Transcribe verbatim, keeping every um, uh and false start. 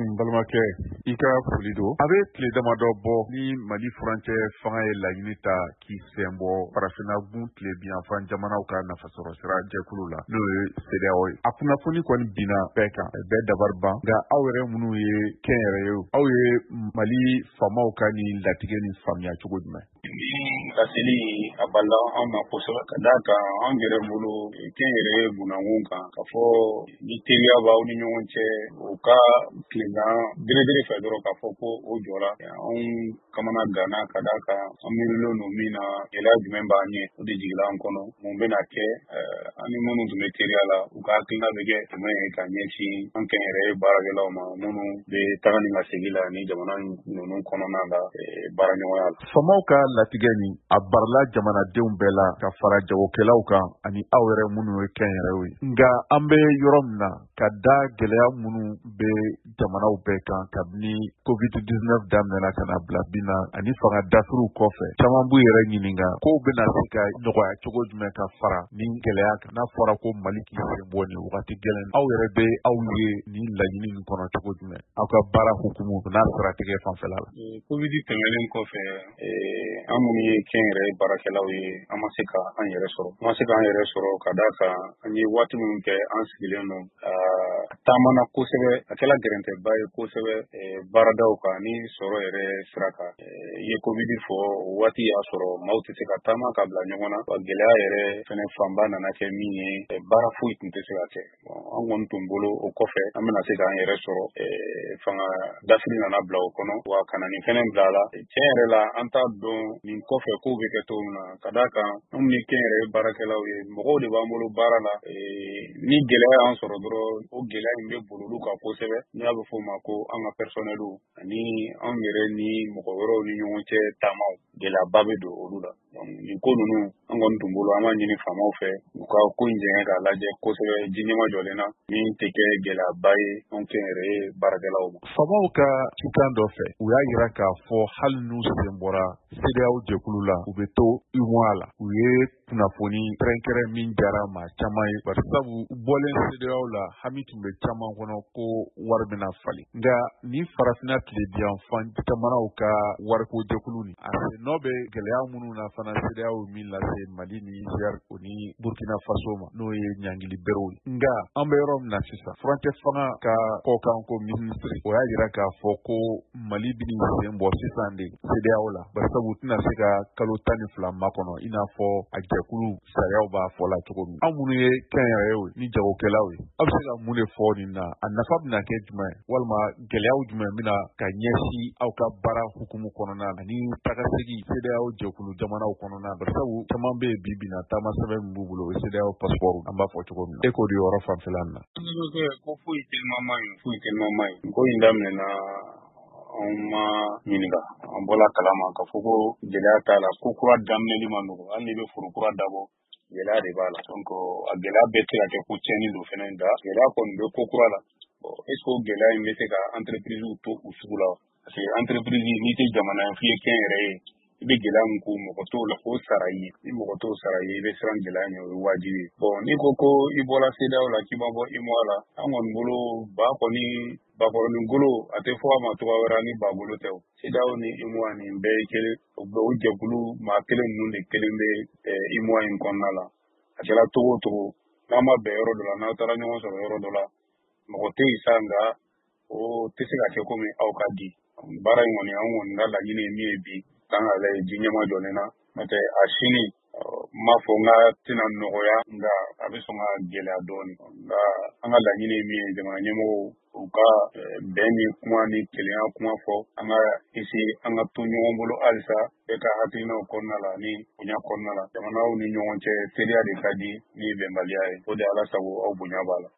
alaikum balimakɛ i ka foli don a bɛ tile damadɔ bɔ ni Mali furancɛ fanga ye laɲini ta k'i sen bɔ farafinna gun tile biyanfan jamanaw ka nafasɔrɔ sira jɛkulu la n'o ye C D E A O ye. A kunnafoni kɔni binna bɛɛ kan bɛɛ dabari ban nka aw yɛrɛ minnu ye kɛnyɛrɛye aw ye Mali faamaw ka ni latigɛ ni faamuya cogo jumɛn? Ka seli a bala an ma kosɛbɛ ka d'a kan an yɛrɛ bolo kɛnyɛrɛye bunakun kan ka fɔ ni teriya b'aw ni ɲɔgɔn cɛ u ka tilegan belebele fɛ dɔrɔn k'a fɔ ko o jɔra anw kamana ganna ka d'a kan an miirilen don min na gɛlɛya jumɛn b'an ɲɛ o de jigila an kɔnɔ mun bɛna kɛ an ni minnu tun bɛ teriya la u ka hakilina bɛ kɛ jumɛn ye ka ɲɛsin an kɛnyɛrɛye baarakɛlaw ma minnu bɛ taga ni ka segin la ni jamana ninnu kɔnɔna la baaraɲɔgɔnya la. Faamaw ka latigɛ ni a barila jamanadenw bɛɛ la ka fara jagokɛlaw kan ani aw yɛrɛ minnu ye kɛnyɛrɛyew ye. Nka an bɛ yɔrɔ min na ka da gɛlɛya minnu bɛ jamanaw bɛɛ kan kabini covid dix-neuf daminɛna ka na bila bi na ani fanga dafiriw kɔfɛ caman b'u yɛrɛ ɲininka kow bɛna se ka nɔgɔya cogo jumɛn ka fara ni gɛlɛya kan n'a fɔra ko Mali k'i sen bɔ nin wagati gɛlɛn aw yɛrɛ bɛ aw ye ni laɲini nin kɔnɔ cogo jumɛn aw ka baara hukumu n'a siratigɛ fanfɛla la. Covid tɛmɛnen kɔfɛ an minnu ye kɛnyɛrɛye baarakɛlaw ye an ma se ka an yɛrɛ sɔrɔ an ma se k'an yɛrɛ sɔrɔ ka d'a kan an ye waati minnu kɛ an sigilen don taamana kosɛbɛ a kɛla gɛrɛntɛba ye kosɛbɛ baaradaw kan ni sɔrɔ yɛrɛ sira kan i ye covid fɔ o waati y'a sɔrɔ maaw tɛ se ka taama ka bila ɲɔgɔn na wa gɛlɛya yɛrɛ fɛnɛ fanba nana kɛ min ye baara foyi tun tɛ se ka kɛ an kɔni tun bolo o kɔfɛ an bɛna se k'an yɛrɛ sɔrɔ fanga dafiri nana bila o kɔnɔ wa ka na nin fɛnɛ bila la tiɲɛ yɛrɛ la an t'a dɔn nin kɔfɛ kow bɛ kɛ cogo min na ka d'a kan anw ni kɛnyɛrɛye baarakɛlaw ye mɔgɔw de b'an bolo baara la ni gɛlɛya y'an sɔrɔ dɔrɔn o gɛlɛya in bɛ boli olu kan kosɛbɛ n'i y'a bɛ fɔ o ma ko an ka personnels ani anw yɛrɛ ni mɔgɔ wɛrɛw ni ɲɔgɔn cɛ taamaw gɛlɛyaba bɛ don olu la nin ko ninnu an kɔni tun bolo an b'a ɲini faamaw fɛ u ka ko in jɛngɛ k'a lajɛ kosɛbɛ ji ɲɛma jɔlen na min tɛ kɛ gɛlɛyaba ye anw kɛnyɛrɛye baarakɛlaw ma. Faamaw ka cikan dɔ fɛ u y'a jira k'a fɔ hali n'u sen bɔra C D E A O jɛkulu la u bɛ to U M O A la u ye kunnafoni kɛrɛnkɛrɛn min diyara maa caman ye bari sabu bɔlen C D E A O la hami tun bɛ caman kɔnɔ ko wari bɛna falen nka ni farafinna tile biyanfan jamanaw ka wariko jɛkulu ni a nɔ bɛ gɛlɛya minnu na fana C D E A O min lase Mali ni Niger o ni Burkina Faso ma n'o ye ɲangili berew ye nka an bɛ yɔrɔ min na sisan furancɛ fanga ka kɔkan ko minisiri o y'a jira k'a fɔ ko Mali bini sen bɔ sisan de C D E A O la bari sabu tɛna se ka kalo tan ni fila makɔnɔ i n'a fɔ a jɛkulu sariyaw b'a fɔ la cogo min an minnu ye kɛnyɛrɛyew ni jagokɛlaw ye aw bɛ se ka mun de fɔ nin na a nafa bɛna kɛ jumɛn walima gɛlɛyaw jumɛn bɛna ka ɲɛsin aw ka baara hukumu kɔnɔna ani tagasegi C D E A O jɛkulu jamanaw kɔnɔna bari sabu caman bɛ yen bi bi in na taama sɛbɛn min b'u bolo o ye C D E A O passeport an b'a fɔ cogo min na e k'o de yɔrɔ fanfɛla nin na. Ko foyi teliman ma ɲi foyi teliman ma ɲi ko in daminɛna an ma ɲininka an bɔla kalama ka fɔ ko gɛlɛya t'a la ko kura daminɛli ma nɔgɔ hali n'i bɛ foro kura dabɔ gɛlɛya de b'a la donc a gɛlɛya bɛɛ tɛ ka kɛ ko tiɲɛni don fɛnɛ nka gɛlɛya kɔni bɛ ko kura la est ce que o gɛlɛya in bɛ se ka entreprise to u sugu la parce que entreprise n'i tɛ jamana ye f'i ye kɛnyɛrɛye i bɛ gɛlɛya min k'o mɔgɔ t'o la k'o sara i ye ni mɔgɔ t'o sara i ye i bɛ siran gɛlɛya ɲɛ o ye wajibi ye bon n'i ko ko i bɔra C D E A O la k'i ma bɔ U M O A la an kɔni bolo ba kɔni bakɔrɔnin golo a tɛ fɔ a ma tɔgɔ wɛrɛ ni ba golo tɛ o C D E A O ni U M O A nin bɛɛ ye kelen o bɛɛ o jɛkulu maa kelen ninnu de kelen bɛ U M O A in kɔnɔna la a kɛra cogo o cogo n'a ma bɛn yɔrɔ dɔ la n'aw taara ɲɔgɔn sɔrɔ yɔrɔ dɔ la mɔgɔ tɛ yen sa nka o tɛ se ka kɛ komi aw ka di baara in kɔni an kɔni ka laɲini ye min ye bi kan ka lajɛ ji ɲɛma jɔlen na n'o tɛ a sini n m'a fɔ n ka tɛna nɔgɔya nka a bɛ sɔn ka gɛlɛya dɔɔnin nka an ka laɲini ye min ye jamana ɲɛmɔgɔw u ka bɛn ni kuma ni kelenya kuma fɔ an ka essayer an ka to ɲɔgɔn bolo halisa bɛɛ ka hakilinaw kɔnɔna la ni bonya kɔnɔna la jamanaw ni ɲɔgɔn cɛ teriya de ka di ni bɛnbaliya ye o de Ala sago aw bonya b'a la.